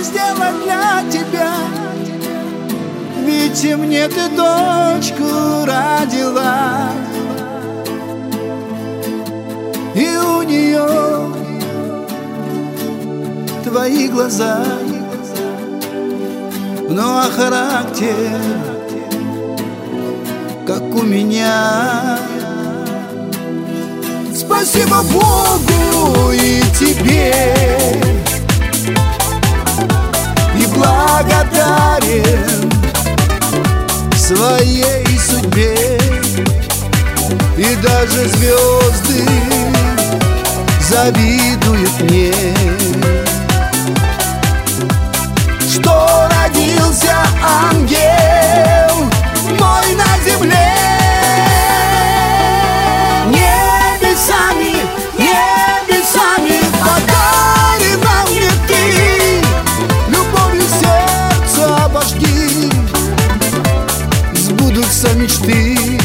сделать для тебя, ведь и мне ты дочку родила. И у нее твои глаза, ну а характер, как у меня. Спасибо Богу и тебе, и благодарен своей судьбе. И даже звезды завидуют мне, что родился ангел мой на земле. Небесами, небесами подарена мне ты, любовью сердца обожги, сбудутся мечты.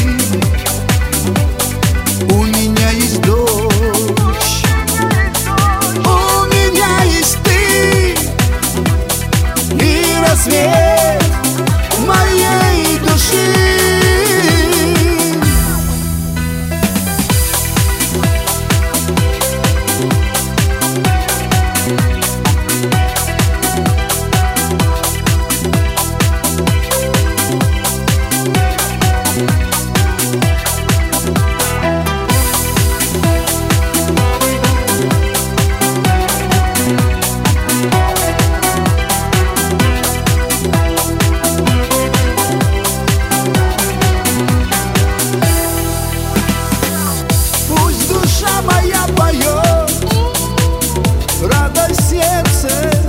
У меня есть дочь, у меня есть ты, и рассвет моей души. Радость сердце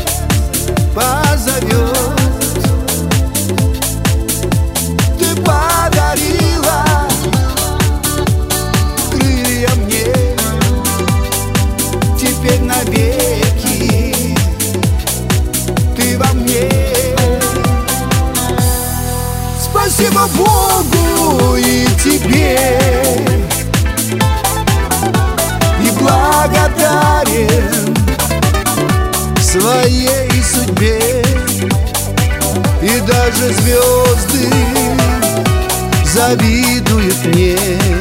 позовет. Ты подарила крылья мне, теперь навеки ты во мне. Спасибо Богу и тебе, и благодарен своей судьбе. И даже звезды завидуют мне,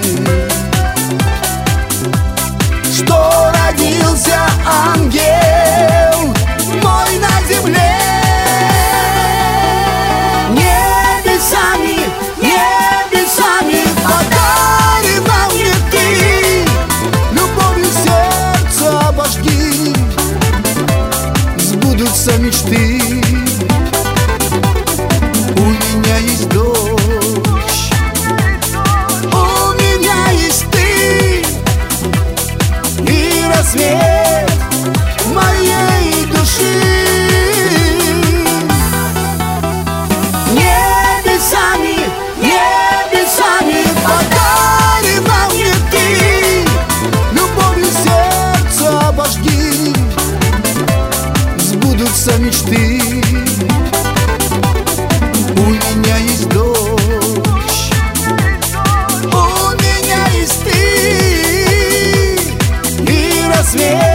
что родился ангел мой на земле. Небесами, небесами подарена мне ты, любовью сердца обожги, сбудутся мечты. У меня есть дочь, у меня есть ты, и рассвет моей души. Небесами, небесами подарена мне ты, любовью сердца обожги, сбудутся мечты. У меня есть дочь, у меня есть ты, и рассвет